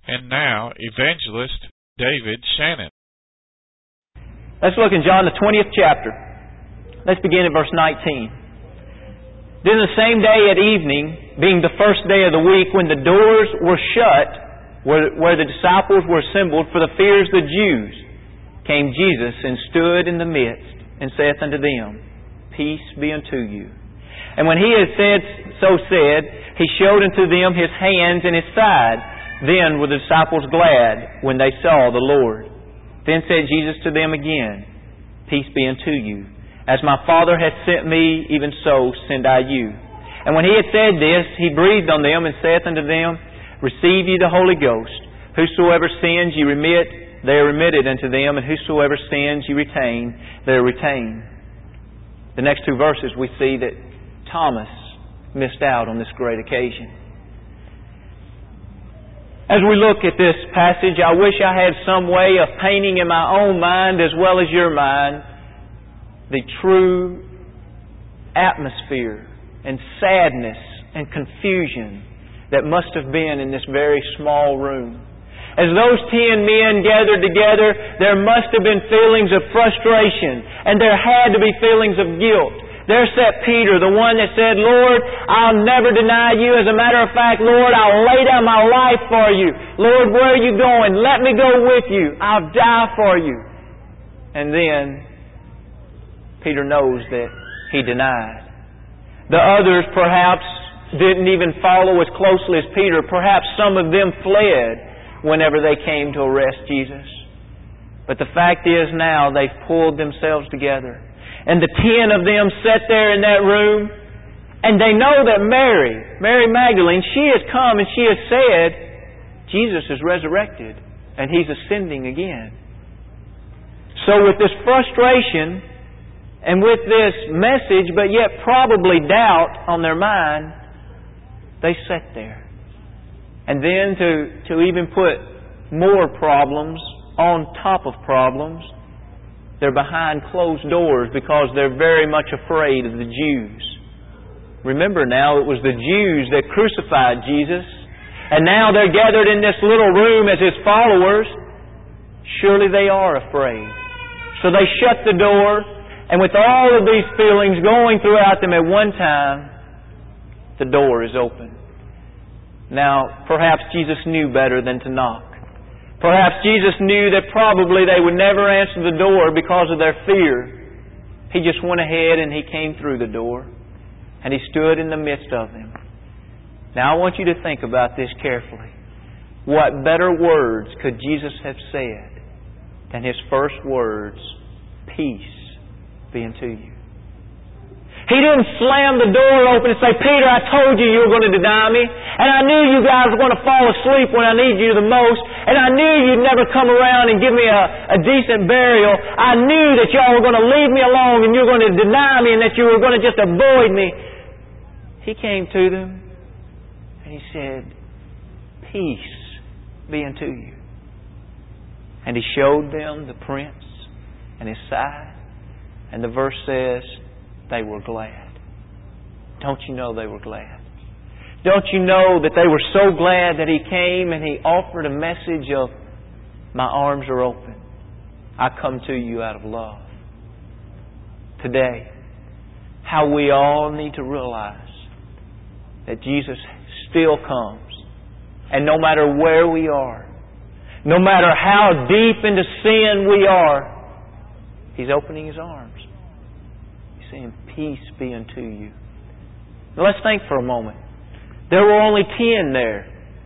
And now, Evangelist David Shannon. Let's look in John the 20th chapter. Let's begin at verse 19. Then the same day at evening, being the first day of the week, when the doors were shut, where the disciples were assembled for the fears of the Jews, came Jesus and stood in the midst, and saith unto them, Peace be unto you. And when he had said, he showed unto them his hands and his side. Then were the disciples glad when they saw the Lord. Then said Jesus to them again, Peace be unto you. As my Father hath sent me, even so send I you. And when he had said this, he breathed on them and saith unto them, Receive ye the Holy Ghost. Whosoever sins ye remit, they are remitted unto them, and whosoever sins ye retain, they are retained. The next two verses we see that Thomas missed out on this great occasion. As we look at this passage, I wish I had some way of painting in my own mind as well as your mind the true atmosphere and sadness and confusion that must have been in this very small room. As those 10 men gathered together, there must have been feelings of frustration, and there had to be feelings of guilt. There sat Peter, the one that said, Lord, I'll never deny you. As a matter of fact, Lord, I'll lay down my life for you. Lord, where are you going? Let me go with you. I'll die for you. And then Peter knows that he denied. The others perhaps didn't even follow as closely as Peter. Perhaps some of them fled whenever they came to arrest Jesus. But the fact is now they've pulled themselves together. And the 10 of them sat there in that room, and they know that Mary Magdalene, she has come and she has said, Jesus is resurrected, and He's ascending again. So with this frustration, and with this message, but yet probably doubt on their mind, they sat there. And then to even put more problems on top of problems, they're behind closed doors because they're very much afraid of the Jews. Remember now, it was the Jews that crucified Jesus. And now they're gathered in this little room as His followers. Surely they are afraid. So they shut the door. And with all of these feelings going throughout them at one time, the door is open. Now, perhaps Jesus knew better than to knock. Perhaps Jesus knew that probably they would never answer the door because of their fear. He just went ahead and He came through the door. And He stood in the midst of them. Now I want you to think about this carefully. What better words could Jesus have said than His first words, Peace be unto you. He didn't slam the door open and say, Peter, I told you were going to deny me. And I knew you guys were going to fall asleep when I needed you the most. And I knew you'd never come around and give me a decent burial. I knew that y'all were going to leave me alone and you were going to deny me and that you were going to just avoid me. He came to them and He said, Peace be unto you. And He showed them the prints and His side. And the verse says, they were glad. Don't you know they were glad? Don't you know that they were so glad that He came and He offered a message of, my arms are open. I come to you out of love. Today, how we all need to realize that Jesus still comes. And no matter where we are, no matter how deep into sin we are, He's opening His arms. Saying, Peace be unto you. Now let's think for a moment. There were only 10 there.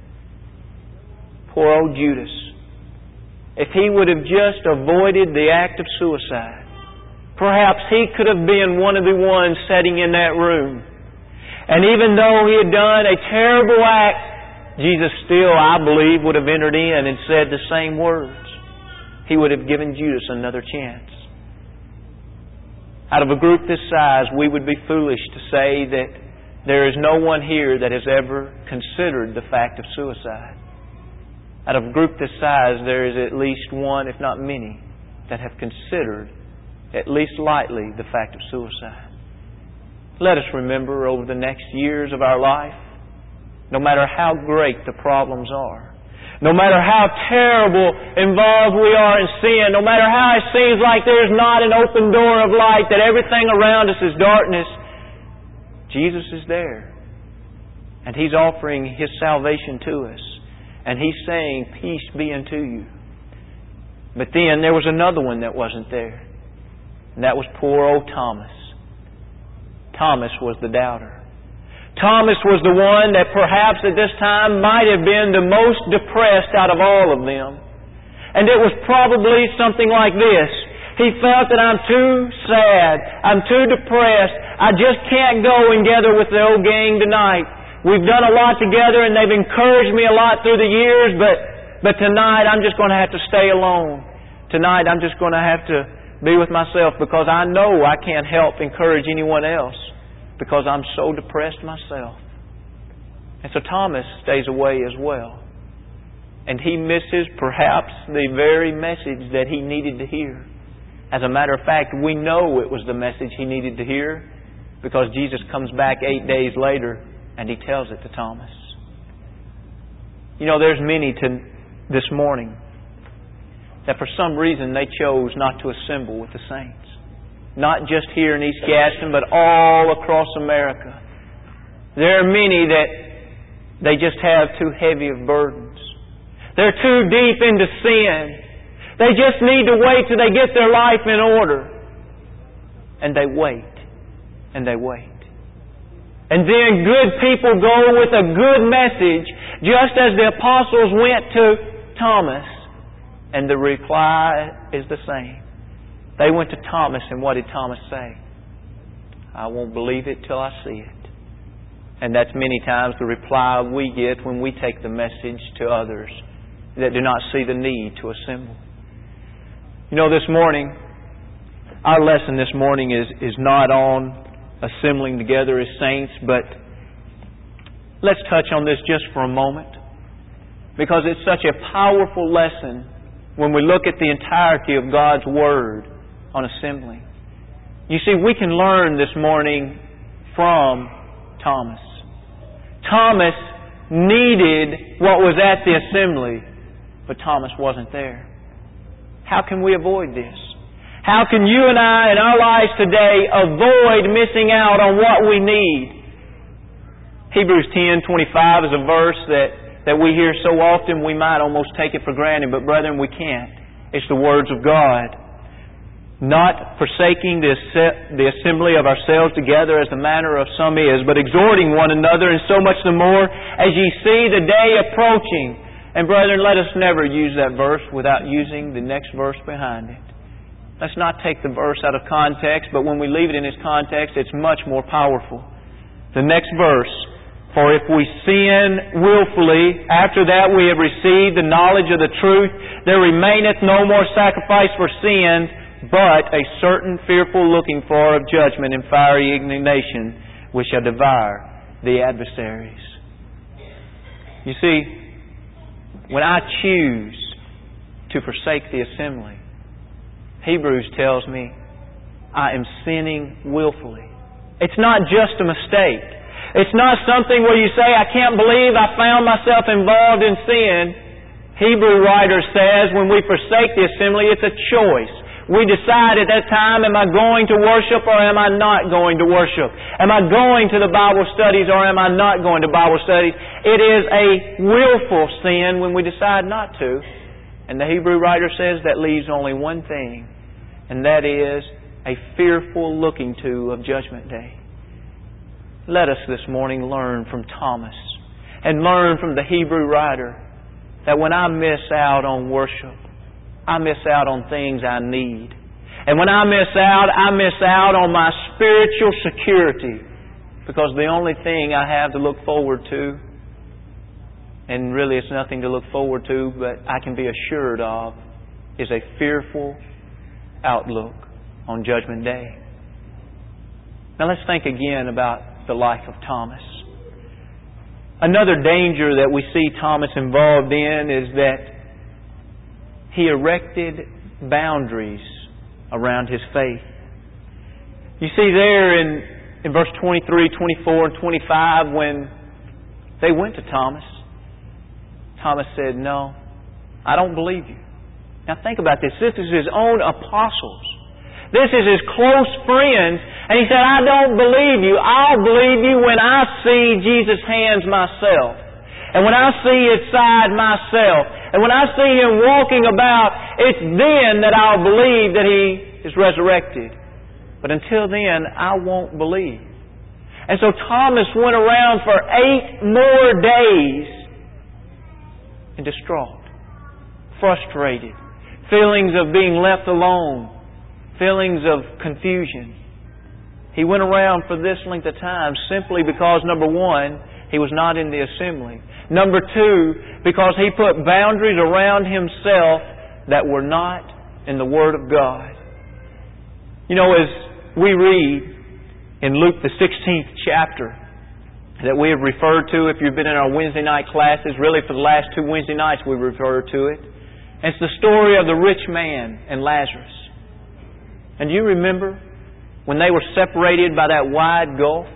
Poor old Judas. If he would have just avoided the act of suicide, perhaps he could have been one of the ones sitting in that room. And even though he had done a terrible act, Jesus still, I believe, would have entered in and said the same words. He would have given Judas another chance. Out of a group this size, we would be foolish to say that there is no one here that has ever considered the fact of suicide. Out of a group this size, there is at least one, if not many, that have considered, at least lightly, the fact of suicide. Let us remember over the next years of our life, no matter how great the problems are, No matter how terrible involved we are in sin, no matter how it seems like there's not an open door of light, that everything around us is darkness, Jesus is there. And He's offering His salvation to us. And He's saying, peace be unto you. But then there was another one that wasn't there. And that was poor old Thomas. Thomas was the doubter. Thomas was the one that perhaps at this time might have been the most depressed out of all of them. And it was probably something like this. He felt that I'm too sad. I'm too depressed. I just can't go and gather with the old gang tonight. We've done a lot together and they've encouraged me a lot through the years, but tonight I'm just going to have to stay alone. Tonight I'm just going to have to be with myself because I know I can't help encourage anyone else because I'm so depressed myself. And so Thomas stays away as well. And he misses perhaps the very message that he needed to hear. As a matter of fact, we know it was the message he needed to hear because Jesus comes back 8 days later and He tells it to Thomas. You know, there's many this morning that for some reason they chose not to assemble with the saints. Not just here in East Gaston, but all across America. There are many that they just have too heavy of burdens. They're too deep into sin. They just need to wait till they get their life in order. And they wait. And they wait. And then good people go with a good message, just as the apostles went to Thomas. And the reply is the same. They went to Thomas, and what did Thomas say? I won't believe it till I see it. And that's many times the reply we get when we take the message to others that do not see the need to assemble. You know, this morning, our lesson this morning is not on assembling together as saints, but let's touch on this just for a moment, because it's such a powerful lesson when we look at the entirety of God's Word on assembling. You see, we can learn this morning from Thomas. Thomas needed what was at the assembly, but Thomas wasn't there. How can we avoid this? How can you and I in our lives today avoid missing out on what we need? Hebrews 10:25 is a verse that we hear so often we might almost take it for granted, but brethren, we can't. It's the words of God. Not forsaking the assembly of ourselves together as the manner of some is, but exhorting one another, and so much the more as ye see the day approaching. And brethren, let us never use that verse without using the next verse behind it. Let's not take the verse out of context, but when we leave it in its context, it's much more powerful. The next verse, for if we sin willfully, after that we have received the knowledge of the truth, there remaineth no more sacrifice for sins, but a certain fearful looking for of judgment and fiery indignation, which shall devour the adversaries. You see, when I choose to forsake the assembly, Hebrews tells me I am sinning willfully. It's not just a mistake. It's not something where you say, I can't believe I found myself involved in sin. Hebrew writer says when we forsake the assembly, it's a choice. We decide at that time, am I going to worship or am I not going to worship? Am I going to the Bible studies or am I not going to Bible studies? It is a willful sin when we decide not to. And the Hebrew writer says that leaves only one thing, and that is a fearful looking to of Judgment Day. Let us this morning learn from Thomas and learn from the Hebrew writer that when I miss out on worship, I miss out on things I need. And when I miss out on my spiritual security, because the only thing I have to look forward to, and really it's nothing to look forward to, but I can be assured of, is a fearful outlook on Judgment Day. Now let's think again about the life of Thomas. Another danger that we see Thomas involved in is that he erected boundaries around his faith. You see there in verse 23, 24, and 25 when they went to Thomas, Thomas said, "No, I don't believe you." Now think about this. This is His own apostles. This is His close friends. And He said, "I don't believe you. I'll believe you when I see Jesus' hands myself. And when I see His side myself. And when I see Him walking about, it's then that I'll believe that He is resurrected. But until then, I won't believe." And so Thomas went around for 8 more days and distraught, frustrated, feelings of being left alone, feelings of confusion. He went around for this length of time simply because, number one, he was not in the assembly. Number two, because he put boundaries around himself that were not in the Word of God. You know, as we read in Luke the 16th chapter that we have referred to, if you've been in our Wednesday night classes, really for the last 2 Wednesday nights we referred to it. It's the story of the rich man and Lazarus. And do you remember when they were separated by that wide gulf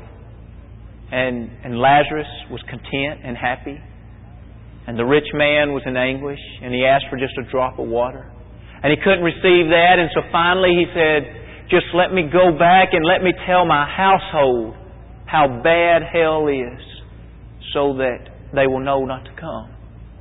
and Lazarus was content and happy and the rich man was in anguish and he asked for just a drop of water and he couldn't receive that, and so finally he said, "Just let me go back and let me tell my household how bad hell is so that they will know not to come."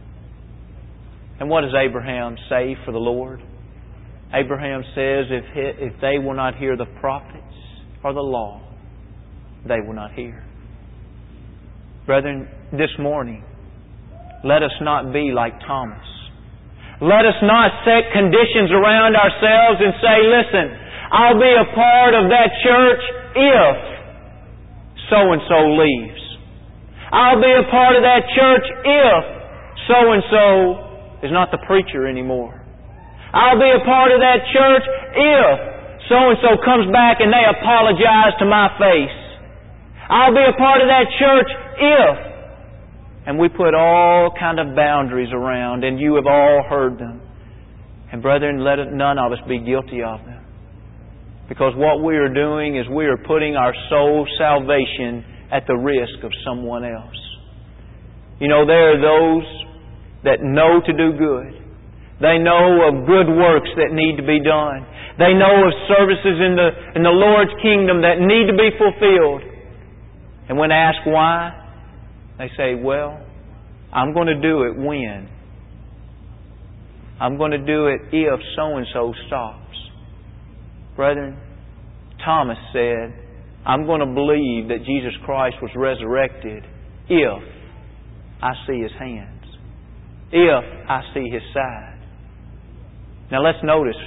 And what does Abraham say for the Lord? Abraham says, if they will not hear the prophets or the law, they will not hear. Brethren, this morning, let us not be like Thomas. Let us not set conditions around ourselves and say, "Listen, I'll be a part of that church if so-and-so leaves. I'll be a part of that church if so-and-so is not the preacher anymore. I'll be a part of that church if so-and-so comes back and they apologize to my face. I'll be a part of that church if..." And we put all kind of boundaries around, and you have all heard them. And brethren, let none of us be guilty of them. Because what we are doing is we are putting our soul's salvation at the risk of someone else. You know, there are those that know to do good. They know of good works that need to be done. They know of services in the Lord's kingdom that need to be fulfilled. And when asked why, they say, "Well, I'm going to do it when? I'm going to do it if so-and-so stops." Brethren, Thomas said, "I'm going to believe that Jesus Christ was resurrected if I see His hands, if I see His side." Now let's notice,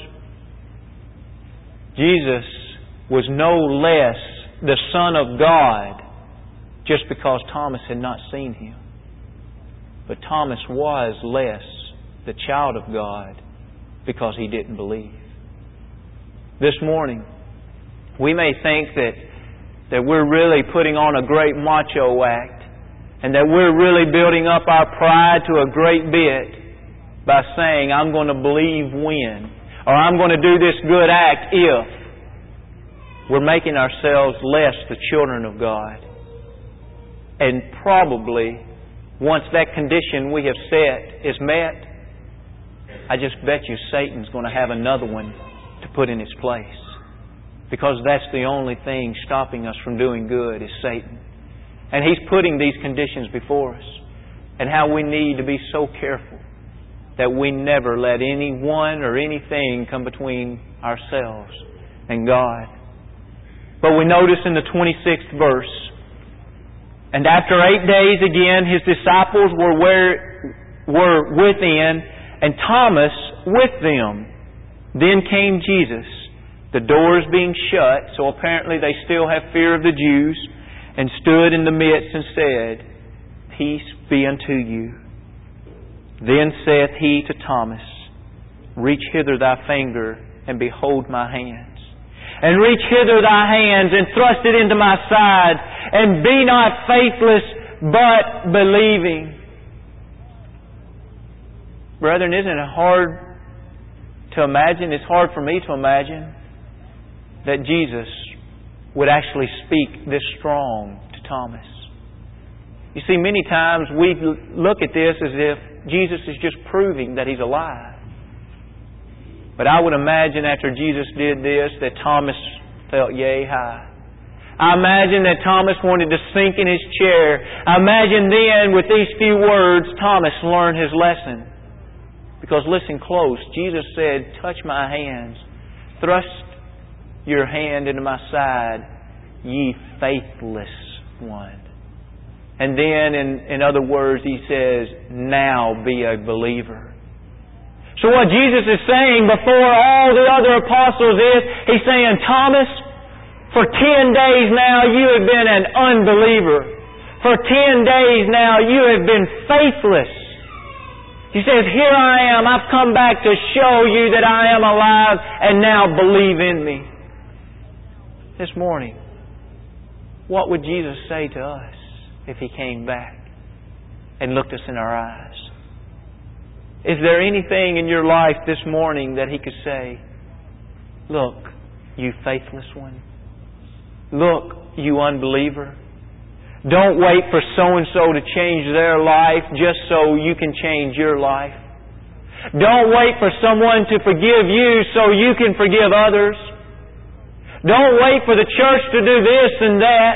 Jesus was no less the Son of God just because Thomas had not seen Him. But Thomas was less the child of God because he didn't believe. This morning, we may think that we're really putting on a great macho act and that we're really building up our pride to a great bit by saying, "I'm going to believe when," or "I'm going to do this good act if." We're making ourselves less the children of God. And probably, once that condition we have set is met, I just bet you Satan's going to have another one to put in its place. Because that's the only thing stopping us from doing good is Satan. And he's putting these conditions before us. And how we need to be so careful that we never let anyone or anything come between ourselves and God. But we notice in the 26th verse, "And after 8 days again, His disciples were within, and Thomas with them. Then came Jesus, the doors being shut," so apparently they still have fear of the Jews, "and stood in the midst and said, Peace be unto you. Then saith He to Thomas, Reach hither thy finger, and behold my hands. And reach hither thy hands, and thrust it into my side, and be not faithless, but believing." Brethren, isn't it hard to imagine? It's hard for me to imagine that Jesus would actually speak this strong to Thomas. You see, many times we look at this as if Jesus is just proving that He's alive. But I would imagine after Jesus did this that Thomas felt yea high. I imagine that Thomas wanted to sink in his chair. I imagine then with these few words Thomas learned his lesson. Because listen close, Jesus said, touch my hands, thrust your hand into my side, ye faithless one. And then in other words He says, now be a believer. So what Jesus is saying before all the other apostles is, He's saying, Thomas, for 10 days now you have been an unbeliever. For 10 days now you have been faithless. He says, here I am. I've come back to show you that I am alive, and now believe in me. This morning, what would Jesus say to us if He came back and looked us in our eyes? Is there anything in your life this morning that He could say, look, you faithless one. Look, you unbeliever. Don't wait for so-and-so to change their life just so you can change your life. Don't wait for someone to forgive you so you can forgive others. Don't wait for the church to do this and that.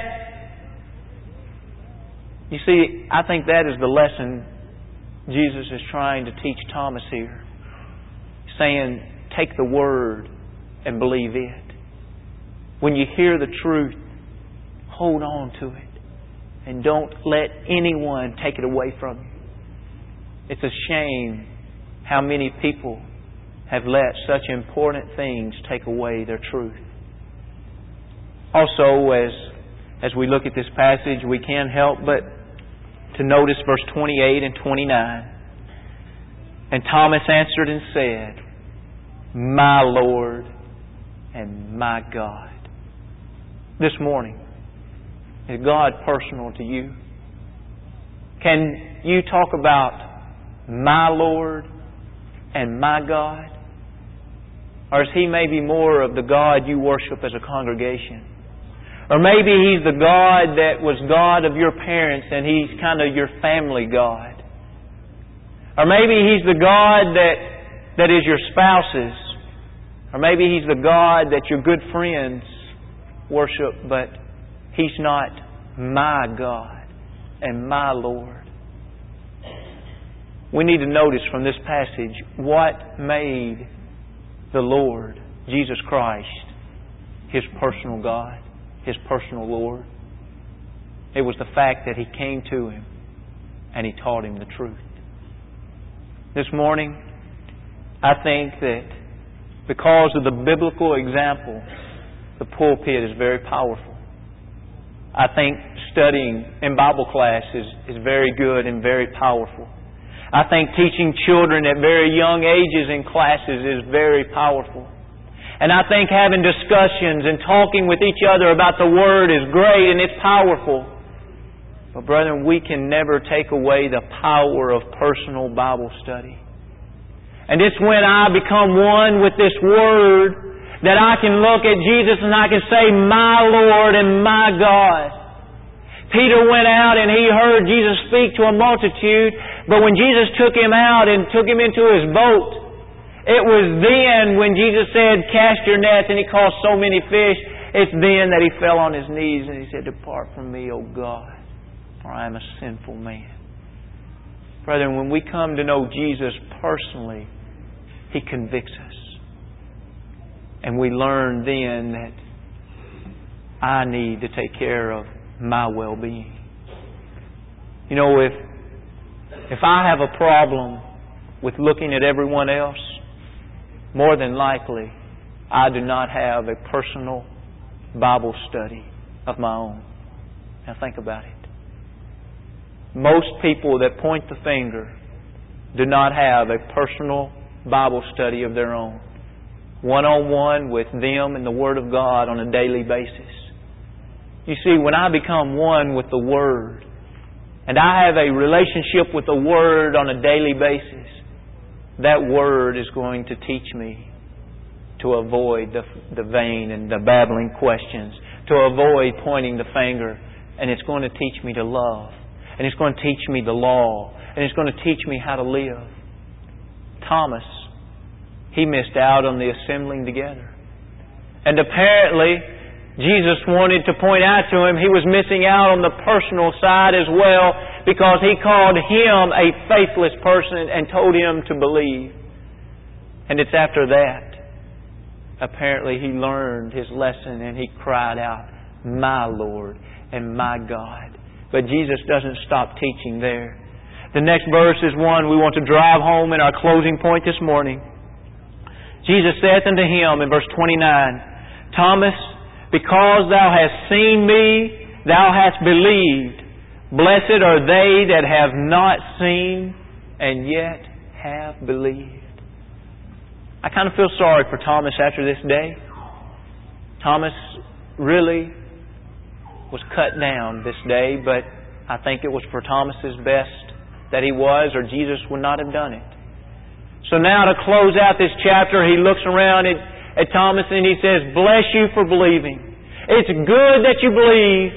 You see, I think that is the lesson Jesus is trying to teach Thomas here. Saying, take the Word and believe it. When you hear the truth, hold on to it. And don't let anyone take it away from you. It's a shame how many people have let such important things take away their truth. Also, as we look at this passage, we can't help but to notice verse 28 and 29. And Thomas answered and said, my Lord and my God. This morning, is God personal to you? Can you talk about my Lord and my God? Or is He maybe more of the God you worship as a congregation? Or maybe He's the God that was God of your parents and He's kind of your family God. Or maybe He's the God that is your spouse's. Or maybe He's the God that your good friends worship, but He's not my God and my Lord. We need to notice from this passage what made the Lord, Jesus Christ, His personal God, His personal Lord. It was the fact that He came to him and He taught him the truth. This morning, I think that because of the biblical example, the pulpit is very powerful. I think studying in Bible class is very good and very powerful. I think teaching children at very young ages in classes is very powerful. And I think having discussions and talking with each other about the Word is great and it's powerful. But brethren, we can never take away the power of personal Bible study. And it's when I become one with this Word that I can look at Jesus and I can say, my Lord and my God. Peter went out and he heard Jesus speak to a multitude, but when Jesus took him out and took him into His boat, it was then when Jesus said, cast your nets, and He caught so many fish, it's then that he fell on his knees and he said, depart from me, O God, for I am a sinful man. Brethren, when we come to know Jesus personally, He convicts us. And we learn then that I need to take care of my well-being. You know, if I have a problem with looking at everyone else, more than likely I do not have a personal Bible study of my own. Now think about it. Most people that point the finger do not have a personal Bible study of their own. One-on-one with them and the Word of God on a daily basis. You see, when I become one with the Word, and I have a relationship with the Word on a daily basis, that Word is going to teach me to avoid the vain and the babbling questions, to avoid pointing the finger, and it's going to teach me to love. And it's going to teach me the law. And it's going to teach me how to live. Thomas, he missed out on the assembling together. And apparently, Jesus wanted to point out to him he was missing out on the personal side as well, because He called him a faithless person and told him to believe. And it's after that, apparently he learned his lesson and he cried out, "My Lord and my God." But Jesus doesn't stop teaching there. The next verse is one we want to drive home in our closing point this morning. Jesus saith unto him in verse 29, "Thomas, because thou hast seen me, thou hast believed. Blessed are they that have not seen and yet have believed." I kind of feel sorry for Thomas after this day. Thomas really was cut down this day, but I think it was for Thomas's best that he was, or Jesus would not have done it. So now to close out this chapter, he looks around at Thomas and he says, "Bless you for believing. It's good that you believe."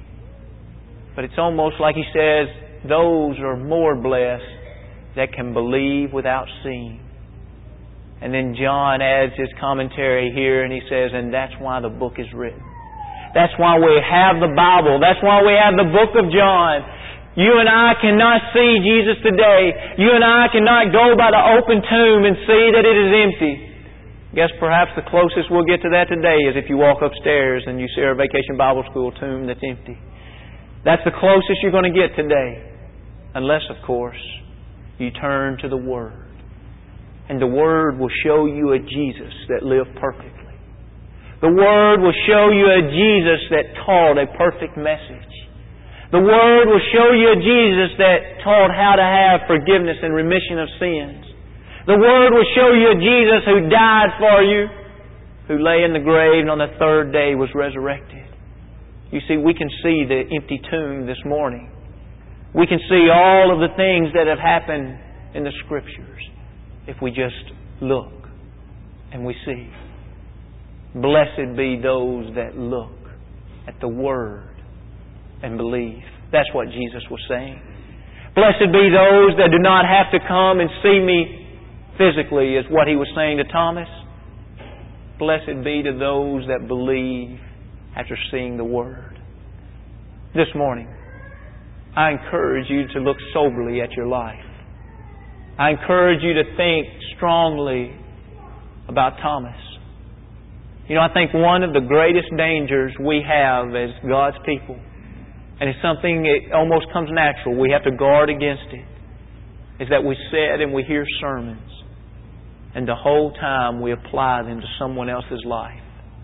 But it's almost like he says, those are more blessed that can believe without seeing. And then John adds his commentary here and he says, and that's why the book is written. That's why we have the Bible. That's why we have the book of John. You and I cannot see Jesus today. You and I cannot go by the open tomb and see that it is empty. I guess perhaps the closest we'll get to that today is if you walk upstairs and you see our Vacation Bible School tomb that's empty. That's the closest you're going to get today. Unless, of course, you turn to the Word. And the Word will show you a Jesus that lived perfectly. The Word will show you a Jesus that taught a perfect message. The Word will show you a Jesus that taught how to have forgiveness and remission of sins. The Word will show you a Jesus who died for you, who lay in the grave and on the third day was resurrected. You see, we can see the empty tomb this morning. We can see all of the things that have happened in the Scriptures if we just look and we see. Blessed be those that look at the Word and believe. That's what Jesus was saying. Blessed be those that do not have to come and see me physically, is what He was saying to Thomas. Blessed be to those that believe after seeing the Word. This morning, I encourage you to look soberly at your life. I encourage you to think strongly about Thomas. You know, I think one of the greatest dangers we have as God's people, and it's something that almost comes natural, we have to guard against it, is that we sit and we hear sermons, and the whole time we apply them to someone else's life.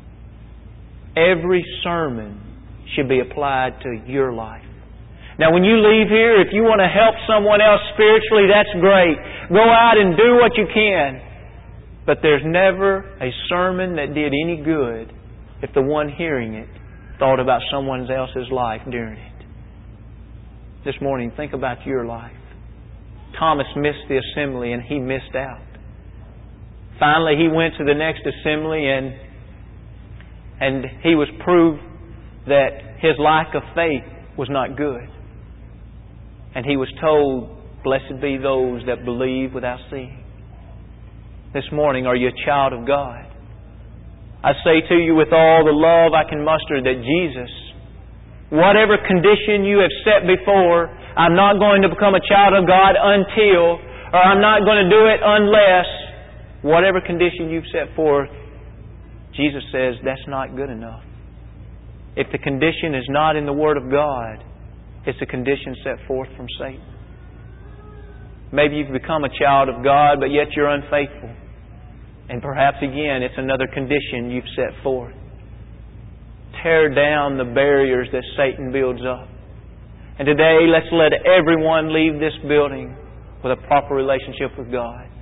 Every sermon should be applied to your life. Now, when you leave here, if you want to help someone else spiritually, that's great. Go out and do what you can. But there's never a sermon that did any good if the one hearing it thought about someone else's life during it. This morning, think about your life. Thomas missed the assembly and he missed out. Finally, he went to the next assembly and he was proved that his lack of faith was not good. And he was told, blessed be those that believe without seeing. This morning, are you a child of God? I say to you with all the love I can muster that Jesus, whatever condition you have set before, I'm not going to become a child of God until, or I'm not going to do it unless, whatever condition you've set forth, Jesus says that's not good enough. If the condition is not in the Word of God, it's a condition set forth from Satan. Maybe you've become a child of God, but yet you're unfaithful. And perhaps again, it's another condition you've set forth. Tear down the barriers that Satan builds up. And today, let's let everyone leave this building with a proper relationship with God.